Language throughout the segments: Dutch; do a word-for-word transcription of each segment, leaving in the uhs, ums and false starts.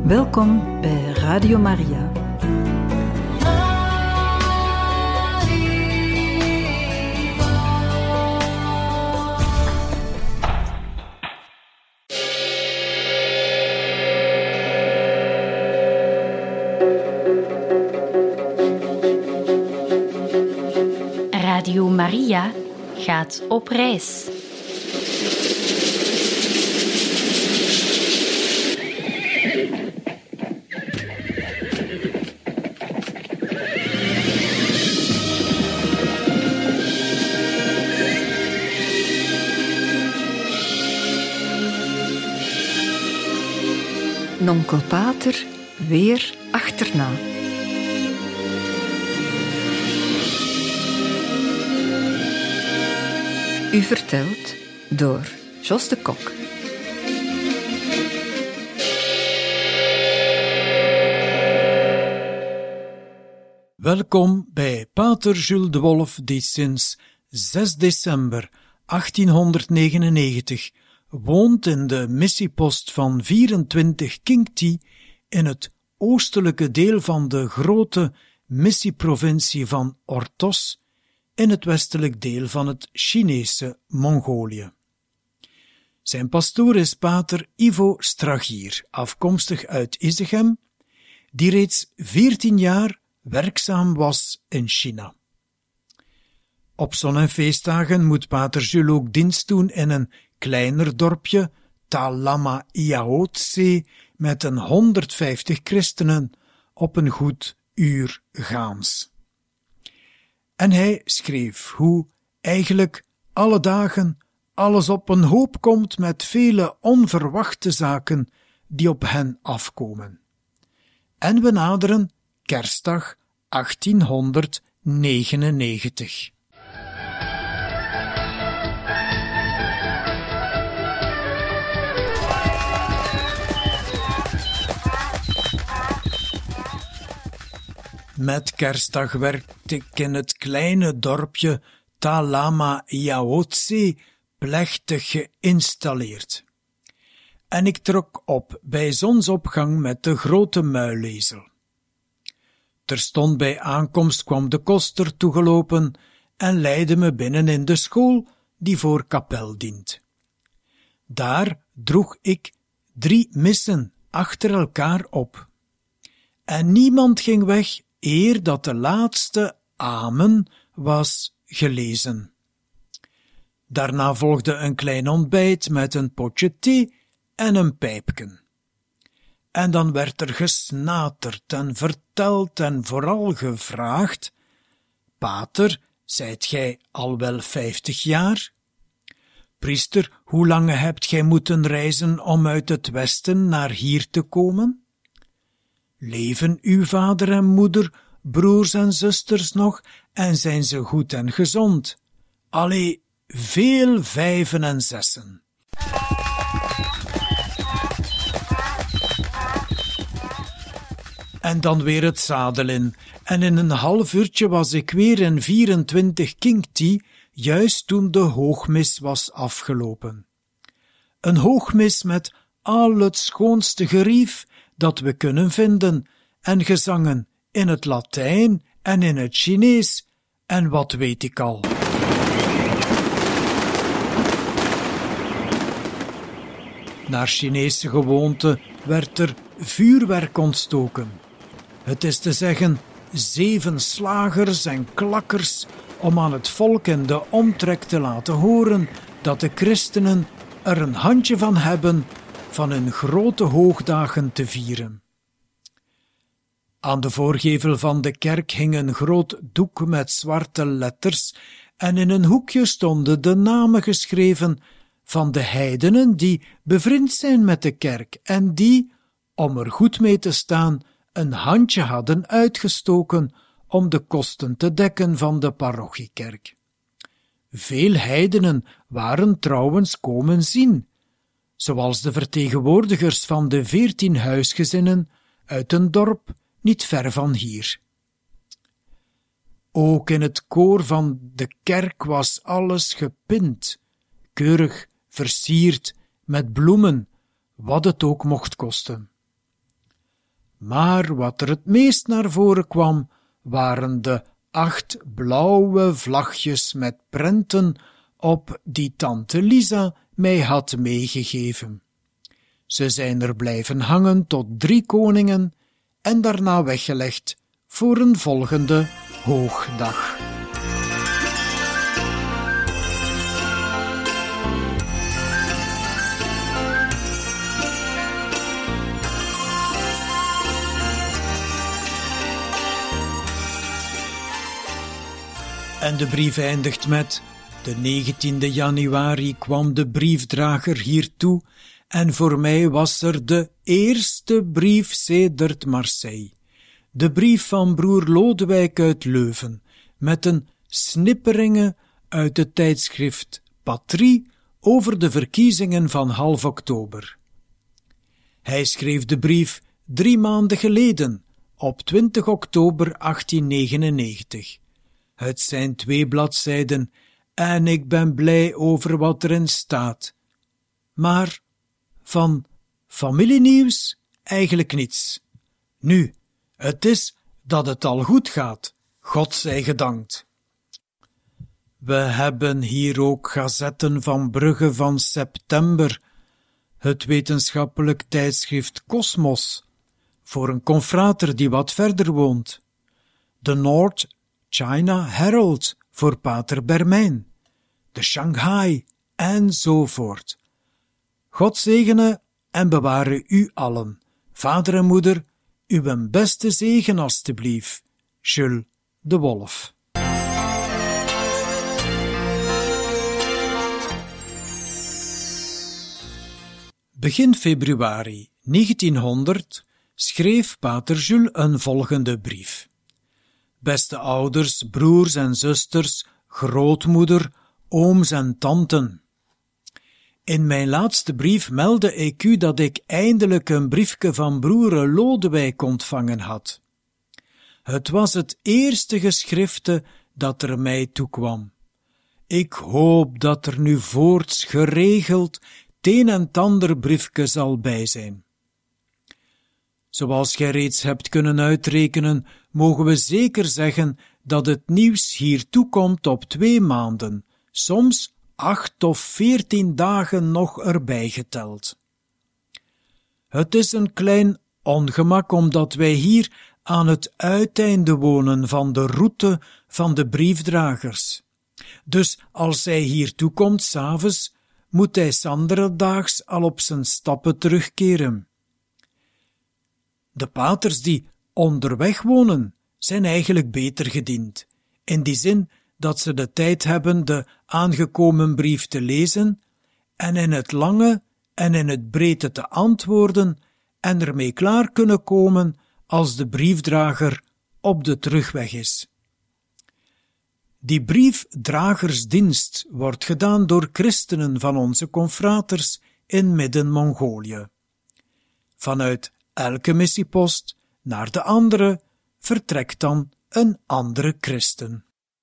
Welkom bij Radio Maria. Radio Maria gaat op reis. Nonkel Pater weer achterna. U vertelt door Jos de Kok. Welkom bij Pater Jules de Wolf, die sinds zes december achttienhonderdnegenennegentig woont in de missiepost van vierentwintig Kingti in het oostelijke deel van de grote missieprovincie van Ordos in het westelijk deel van het Chinese Mongolië. Zijn pastoor is pater Ivo Stragier, afkomstig uit Isegem, die reeds veertien jaar werkzaam was in China. Op zon- en feestdagen moet pater Jules ook dienst doen in een kleiner dorpje, Talama Yaotse, met een honderdvijftig christenen op een goed uur gaans. En hij schreef hoe eigenlijk alle dagen alles op een hoop komt met vele onverwachte zaken die op hen afkomen. En we naderen kerstdag achttienhonderdnegenennegentig. Met kerstdag werd ik in het kleine dorpje Talama Yaotse plechtig geïnstalleerd. En ik trok op bij zonsopgang met de grote muilezel. Terstond bij aankomst kwam de koster toegelopen en leidde me binnen in de school die voor kapel dient. Daar droeg ik drie missen achter elkaar op. En niemand ging weg eer dat de laatste amen was gelezen. Daarna volgde een klein ontbijt met een potje thee en een pijpken. En dan werd er gesnaterd en verteld en vooral gevraagd: Pater, zijt gij al wel vijftig jaar? Priester, hoe lang hebt gij moeten reizen om uit het westen naar hier te komen? Leven uw vader en moeder, broers en zusters nog, en zijn ze goed en gezond? Allee, veel vijven en zessen. En dan weer het zadel in, en in een half uurtje was ik weer in vierentwintig Kingti, juist toen de hoogmis was afgelopen. Een hoogmis met al het schoonste gerief dat we kunnen vinden, en gezangen in het Latijn en in het Chinees, en wat weet ik al. Naar Chinese gewoonte werd er vuurwerk ontstoken. Het is te zeggen, zeven slagers en klakkers om aan het volk in de omtrek te laten horen dat de christenen er een handje van hebben van hun grote hoogdagen te vieren. Aan de voorgevel van de kerk hing een groot doek met zwarte letters en in een hoekje stonden de namen geschreven van de heidenen die bevriend zijn met de kerk en die, om er goed mee te staan, een handje hadden uitgestoken om de kosten te dekken van de parochiekerk. Veel heidenen waren trouwens komen zien, zoals de vertegenwoordigers van de veertien huisgezinnen uit een dorp niet ver van hier. Ook in het koor van de kerk was alles gepint, keurig versierd met bloemen, wat het ook mocht kosten. maar wat er het meest naar voren kwam, waren de acht blauwe vlagjes met prenten op die tante Lisa mij had meegegeven. Ze zijn er blijven hangen tot drie koningen en daarna weggelegd voor een volgende hoogdag. En de brief eindigt met: de negentiende januari kwam de briefdrager hiertoe en voor mij was er de eerste brief sedert Marseille. De brief van broer Lodewijk uit Leuven, met een snipperingen uit het tijdschrift Patrie over de verkiezingen van half oktober. Hij schreef de brief drie maanden geleden, op twintig oktober achttiennegenennegentig. Het zijn twee bladzijden en ik ben blij over wat erin staat. Maar van familienieuws eigenlijk niets. Nu, het is dat het al goed gaat, God zij gedankt. We hebben hier ook gazetten van Brugge van september, het wetenschappelijk tijdschrift Cosmos, voor een confrater die wat verder woont, de North China Herald voor pater Bermijn, de Shanghai enzovoort. God zegene en beware u allen, vader en moeder, uw beste zegen alstublieft, Jules de Wolf. Begin februari negentienhonderd schreef pater Jules een volgende brief. Beste ouders, broers en zusters, grootmoeder, ooms en tanten. In mijn laatste brief meldde ik u dat ik eindelijk een briefje van broer Lodewijk ontvangen had. Het was het eerste geschrifte dat er mij toekwam. Ik hoop dat er nu voorts geregeld het een en het ander briefje zal bij zijn. Zoals gij reeds hebt kunnen uitrekenen, mogen we zeker zeggen dat het nieuws hier toekomt op twee maanden, soms acht of veertien dagen nog erbij geteld. Het is een klein ongemak omdat wij hier aan het uiteinde wonen van de route van de briefdragers. Dus als hij hier toekomt 's avonds, moet hij 's andere daags al op zijn stappen terugkeren. De paters die onderweg wonen, zijn eigenlijk beter gediend, in die zin dat ze de tijd hebben de aangekomen brief te lezen en in het lange en in het breedte te antwoorden en ermee klaar kunnen komen als de briefdrager op de terugweg is. Die briefdragersdienst wordt gedaan door christenen van onze confraters in Midden-Mongolië. Vanuit elke missiepost naar de andere vertrekt dan een andere christen.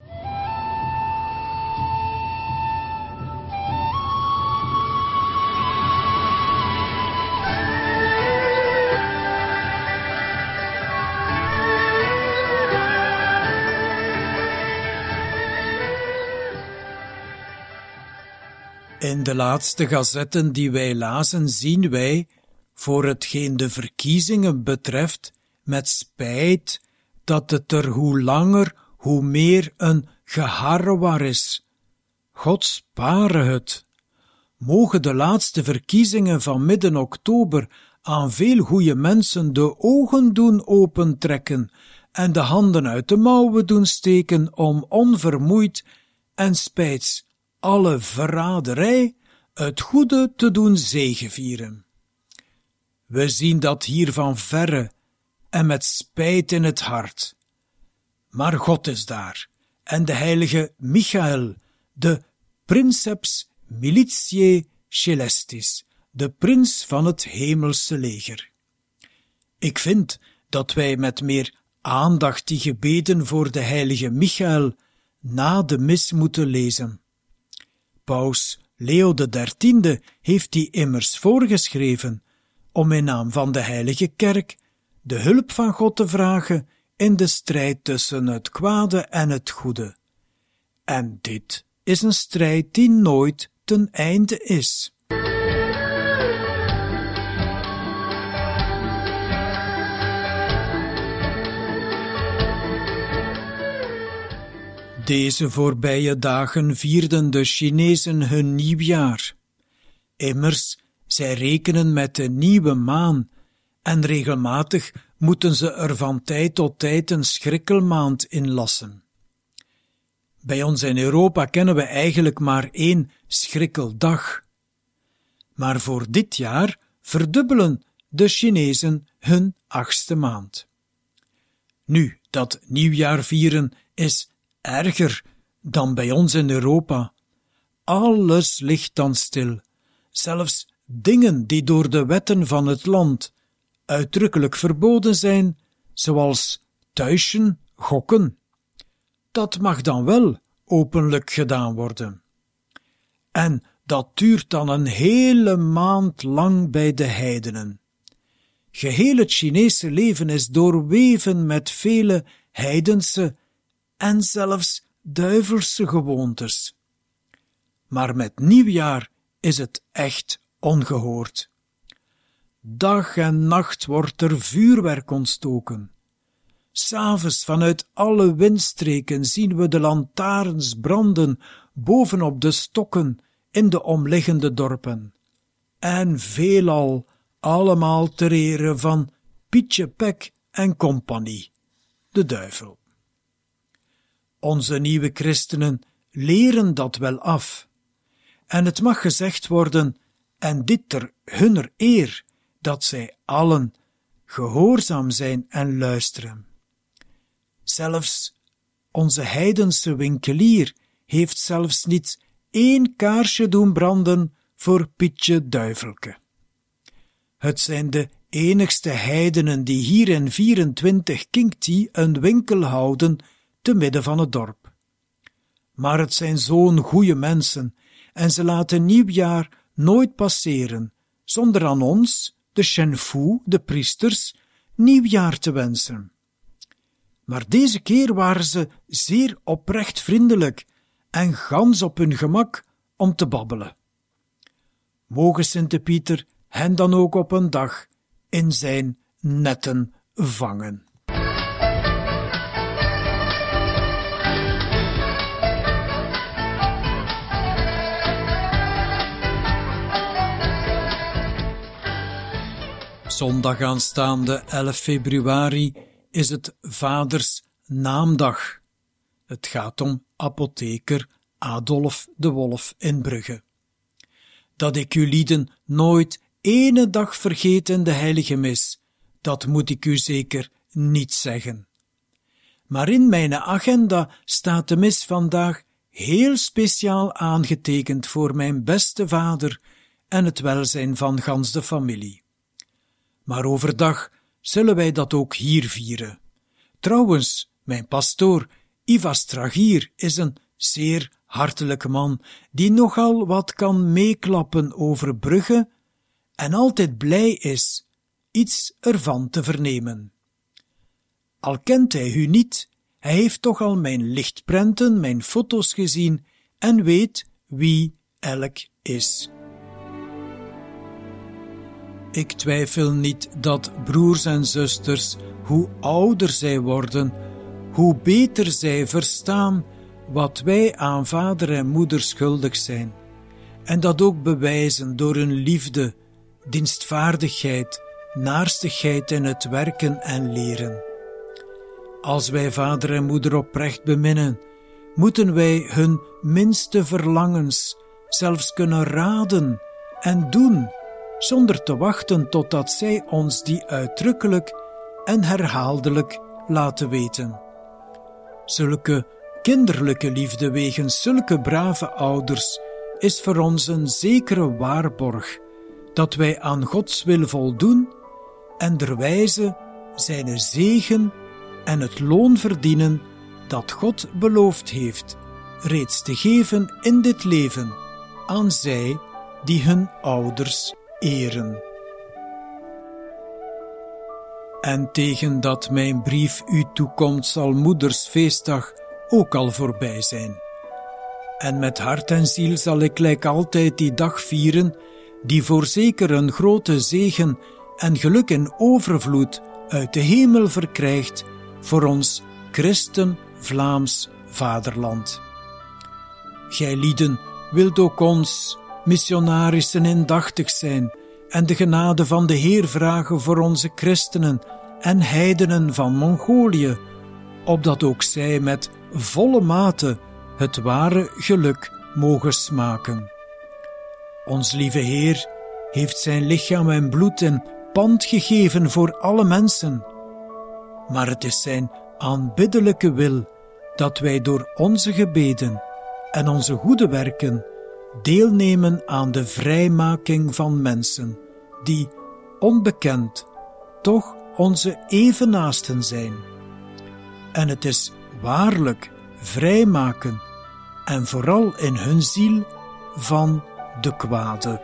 In de laatste gazetten die wij lazen zien wij, voor hetgeen de verkiezingen betreft, met spijt dat het er hoe langer, hoe meer een geharrewar is. God spare het. Mogen de laatste verkiezingen van midden oktober aan veel goede mensen de ogen doen opentrekken en de handen uit de mouwen doen steken om onvermoeid en spijts alle verraderij het goede te doen zegevieren. We zien dat hier van verre en met spijt in het hart. Maar God is daar, en de heilige Michael, de princeps militiae celestis, de prins van het hemelse leger. Ik vind dat wij met meer aandacht die gebeden voor de heilige Michael na de mis moeten lezen. Paus Leo de dertiende heeft die immers voorgeschreven, om in naam van de heilige kerk de hulp van God te vragen in de strijd tussen het kwade en het goede. En dit is een strijd die nooit ten einde is. Deze voorbije dagen vierden de Chinezen hun nieuwjaar. Immers, zij rekenen met de nieuwe maan en regelmatig moeten ze er van tijd tot tijd een schrikkelmaand inlassen. Bij ons in Europa kennen we eigenlijk maar één schrikkeldag. Maar voor dit jaar verdubbelen de Chinezen hun achtste maand. Nu, dat nieuwjaar vieren is erger dan bij ons in Europa. Alles ligt dan stil, zelfs dingen die door de wetten van het land uitdrukkelijk verboden zijn, zoals tuischen, gokken. Dat mag dan wel openlijk gedaan worden. En dat duurt dan een hele maand lang bij de heidenen. Geheel het Chinese leven is doorweven met vele heidense en zelfs duivelse gewoontes. Maar met nieuwjaar is het echt ongehoord. Dag en nacht wordt er vuurwerk ontstoken. 'S Avonds vanuit alle windstreken zien we de lantaarns branden bovenop de stokken in de omliggende dorpen. En veelal allemaal ter ere van Pietje Pek en compagnie, de duivel. Onze nieuwe christenen leren dat wel af. En het mag gezegd worden, en dit ter hunner eer, dat zij allen gehoorzaam zijn en luisteren. Zelfs onze heidense winkelier heeft zelfs niet één kaarsje doen branden voor Pietje Duivelke. Het zijn de enigste heidenen die hier in vierentwintig Kingti een winkel houden te midden van het dorp. Maar het zijn zo'n goeie mensen en ze laten nieuwjaar nooit passeren zonder aan ons, de Shenfu, de priesters, nieuwjaar te wensen. Maar deze keer waren ze zeer oprecht vriendelijk en gans op hun gemak om te babbelen. Moge Sint-Pieter hen dan ook op een dag in zijn netten vangen. Zondag aanstaande elf februari is het Vaders Naamdag. Het gaat om apotheker Adolf de Wolf in Brugge. Dat ik u lieden nooit ene dag vergeet in de heilige mis, dat moet ik u zeker niet zeggen. Maar in mijn agenda staat de mis vandaag heel speciaal aangetekend voor mijn beste vader en het welzijn van gans de familie. Maar overdag zullen wij dat ook hier vieren. Trouwens, mijn pastoor, Iva Stragier, is een zeer hartelijke man, die nogal wat kan meeklappen over Brugge en altijd blij is iets ervan te vernemen. Al kent hij u niet, hij heeft toch al mijn lichtprenten, mijn foto's gezien en weet wie elk is. Ik twijfel niet dat broers en zusters, hoe ouder zij worden, hoe beter zij verstaan wat wij aan vader en moeder schuldig zijn, en dat ook bewijzen door hun liefde, dienstvaardigheid, naarstigheid in het werken en leren. Als wij vader en moeder oprecht beminnen, moeten wij hun minste verlangens zelfs kunnen raden en doen, zonder te wachten totdat zij ons die uitdrukkelijk en herhaaldelijk laten weten. Zulke kinderlijke liefde wegens zulke brave ouders is voor ons een zekere waarborg dat wij aan Gods wil voldoen en derwijze zijn zegen en het loon verdienen dat God beloofd heeft, reeds te geven in dit leven aan zij die hun ouders eren. En tegen dat mijn brief u toekomt, zal Moeders feestdag ook al voorbij zijn. En met hart en ziel zal ik lijk altijd die dag vieren, die voorzeker een grote zegen en geluk in overvloed uit de hemel verkrijgt voor ons Christen-Vlaams vaderland. Gij lieden wilt ook ons missionarissen indachtig zijn en de genade van de Heer vragen voor onze christenen en heidenen van Mongolië, opdat ook zij met volle mate het ware geluk mogen smaken. Ons lieve Heer heeft zijn lichaam en bloed in pand gegeven voor alle mensen, maar het is zijn aanbiddelijke wil dat wij door onze gebeden en onze goede werken deelnemen aan de vrijmaking van mensen, die, onbekend, toch onze evennaasten zijn. En het is waarlijk vrijmaken, en vooral in hun ziel, van de kwade.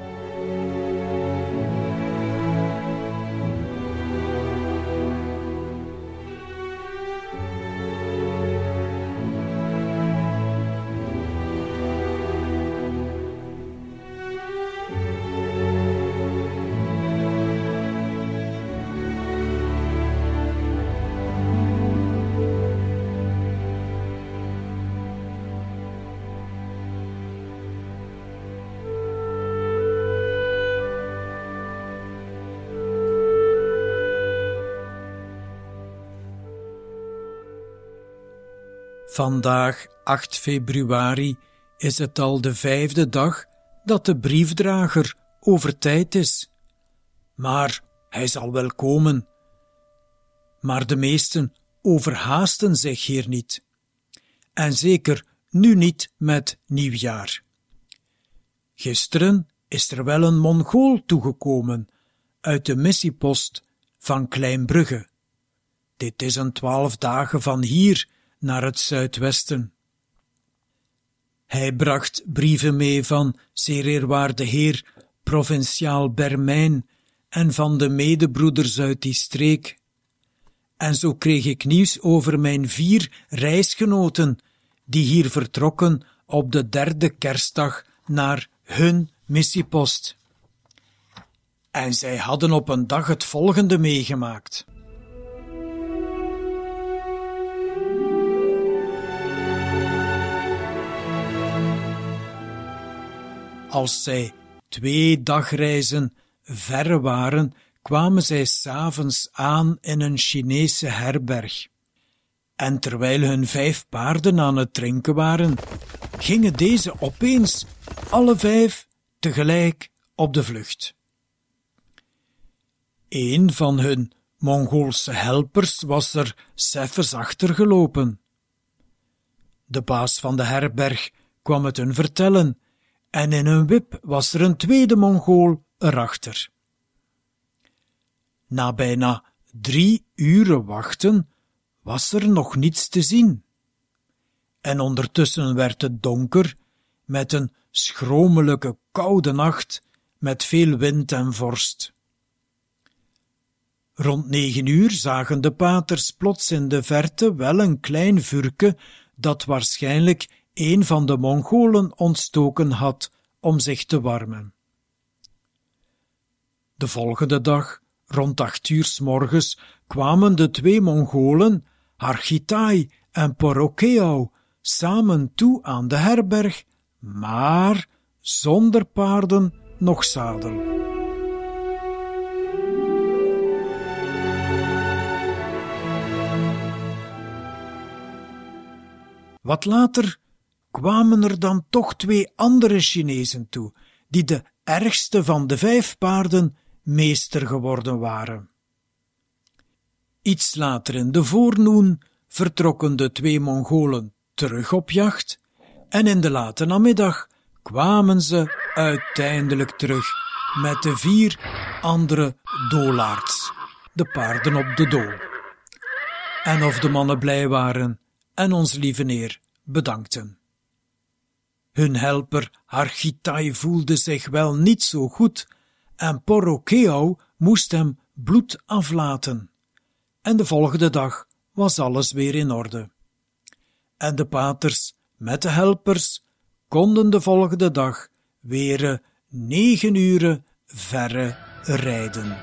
Vandaag, acht februari, is het al de vijfde dag dat de briefdrager over tijd is. Maar hij zal wel komen. Maar de meesten overhaasten zich hier niet. En zeker nu niet met nieuwjaar. Gisteren is er wel een Mongool toegekomen uit de missiepost van Kleinbrugge. Dit is een twaalf dagen van hier naar het zuidwesten. Hij bracht brieven mee van zeer eerwaarde heer provinciaal Bermijn en van de medebroeders uit die streek. En zo kreeg ik nieuws over mijn vier reisgenoten, die hier vertrokken op de derde kerstdag naar hun missiepost. En zij hadden op een dag het volgende meegemaakt. Als zij twee dagreizen ver waren, kwamen zij 's avonds aan in een Chinese herberg. En terwijl hun vijf paarden aan het drinken waren, gingen deze opeens alle vijf tegelijk op de vlucht. Een van hun Mongoolse helpers was er seffens achtergelopen. De baas van de herberg kwam het hun vertellen, en in een wip was er een tweede Mongool erachter. Na bijna drie uren wachten was er nog niets te zien. En ondertussen werd het donker, met een schromelijke koude nacht, met veel wind en vorst. Rond negen uur zagen de paters plots in de verte wel een klein vuurke, dat waarschijnlijk een van de Mongolen ontstoken had om zich te warmen. De volgende dag, rond acht uur 's morgens, kwamen de twee Mongolen, Hargitai en Porokeau, samen toe aan de herberg, maar zonder paarden noch zadel. Wat later kwamen er dan toch twee andere Chinezen toe, die de ergste van de vijf paarden meester geworden waren. Iets later in de voornoen vertrokken de twee Mongolen terug op jacht, en in de late namiddag kwamen ze uiteindelijk terug met de vier andere doolaards, de paarden op de dool. En of de mannen blij waren en ons lieve Heer bedankten. Hun helper Hargitai voelde zich wel niet zo goed en Porokeau moest hem bloed aflaten. en de volgende dag was alles weer in orde. En de paters met de helpers konden de volgende dag weer negen uren verre rijden.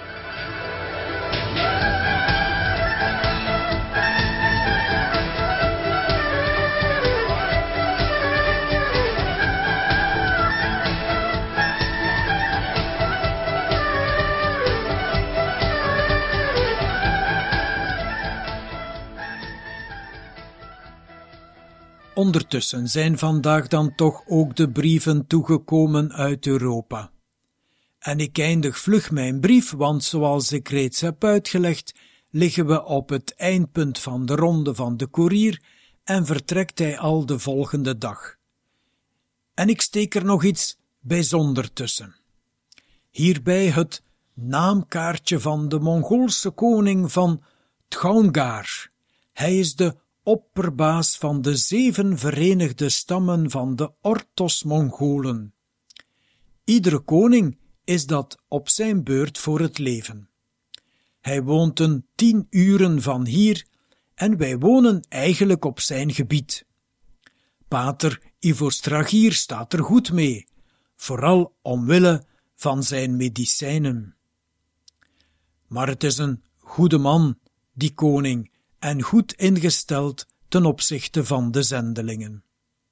Ondertussen zijn vandaag dan toch ook de brieven toegekomen uit Europa. En ik eindig vlug mijn brief, want zoals ik reeds heb uitgelegd, liggen we op het eindpunt van de ronde van de koerier en vertrekt hij al de volgende dag. En ik steek er nog iets bijzonder tussen. Hierbij het naamkaartje van de Mongoolse koning van Tgaungar. Hij is de opperbaas van de zeven verenigde stammen van de Orthos-Mongolen. Iedere koning is dat op zijn beurt voor het leven. Hij woont een tien uren van hier en wij wonen eigenlijk op zijn gebied. Pater Ivo Stragier staat er goed mee, vooral omwille van zijn medicijnen. Maar het is een goede man, die koning, en goed ingesteld ten opzichte van de zendelingen.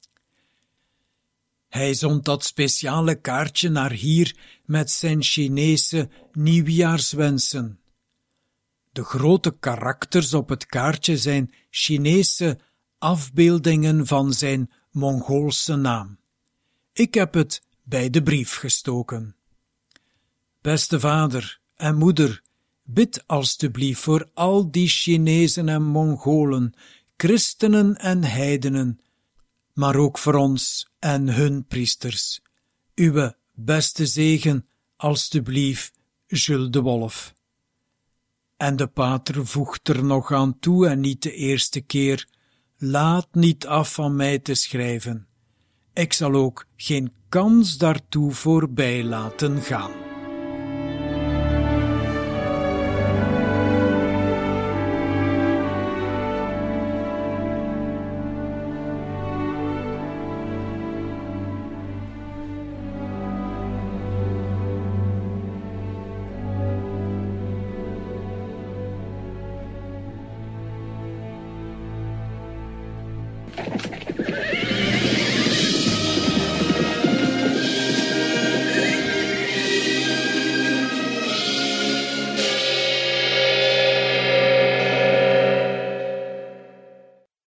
Hij zond dat speciale kaartje naar hier met zijn Chinese nieuwjaarswensen. De grote karakters op het kaartje zijn Chinese afbeeldingen van zijn Mongoolse naam. Ik heb het bij de brief gestoken. Beste vader en moeder, bid alstublieft voor al die Chinezen en Mongolen, christenen en heidenen, maar ook voor ons en hun priesters. Uwe beste zegen, alstublieft, Jules de Wolf. En de pater voegt er nog aan toe, en niet de eerste keer, laat niet af van mij te schrijven. Ik zal ook geen kans daartoe voorbij laten gaan.